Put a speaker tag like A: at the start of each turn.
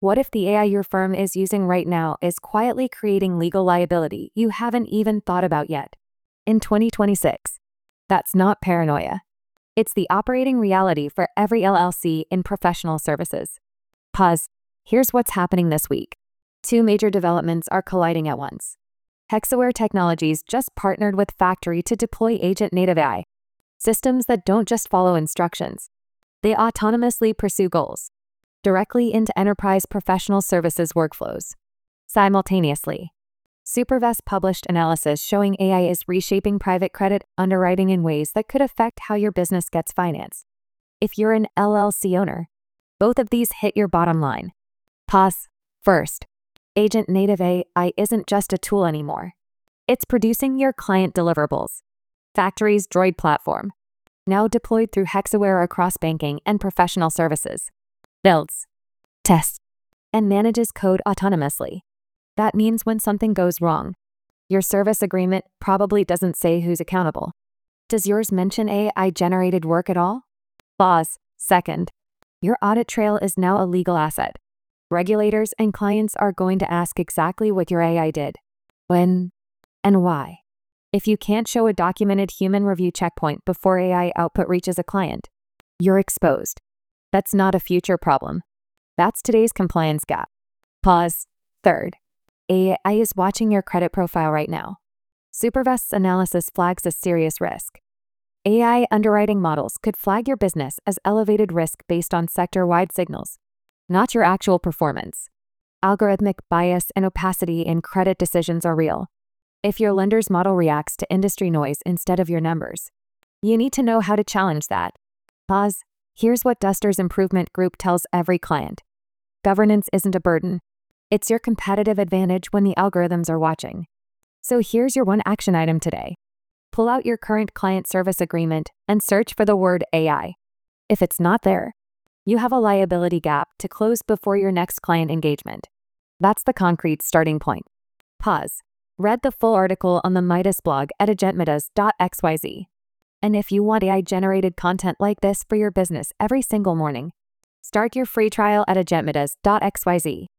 A: What if the AI your firm is using right now is quietly creating legal liability you haven't even thought about yet? In 2026, that's not paranoia. It's the operating reality for every LLC in professional services. Pause. Here's what's happening this week. Two major developments are colliding at once. Hexaware Technologies just partnered with Factory to deploy agent-native AI, systems that don't just follow instructions. They autonomously pursue goals directly into enterprise professional services workflows. Simultaneously, SuperVest published analysis showing AI is reshaping private credit underwriting in ways that could affect how your business gets financed. If you're an LLC owner, both of these hit your bottom line. Pause. First, agent-native AI isn't just a tool anymore. It's producing your client deliverables. Factory's Droid platform, now deployed through Hexaware across banking and professional services, builds, tests, and manages code autonomously. That means when something goes wrong, your service agreement probably doesn't say who's accountable. Does yours mention AI-generated work at all? Pause. Second, your audit trail is now a legal asset. Regulators and clients are going to ask exactly what your AI did, when, and why. If you can't show a documented human review checkpoint before AI output reaches a client, you're exposed. That's not a future problem. That's today's compliance gap. Pause. Third, AI is watching your credit profile right now. SuperVest's analysis flags a serious risk. AI underwriting models could flag your business as elevated risk based on sector-wide signals, not your actual performance. Algorithmic bias and opacity in credit decisions are real. If your lender's model reacts to industry noise instead of your numbers, you need to know how to challenge that. Pause. Here's what Duster's Improvement Group tells every client. Governance isn't a burden. It's your competitive advantage when the algorithms are watching. So here's your one action item today. Pull out your current client service agreement and search for the word AI. If it's not there, you have a liability gap to close before your next client engagement. That's the concrete starting point. Pause. Read the full article on the Midas blog at agentmidas.xyz. And if you want AI-generated content like this for your business every single morning, start your free trial at agentmidas.xyz.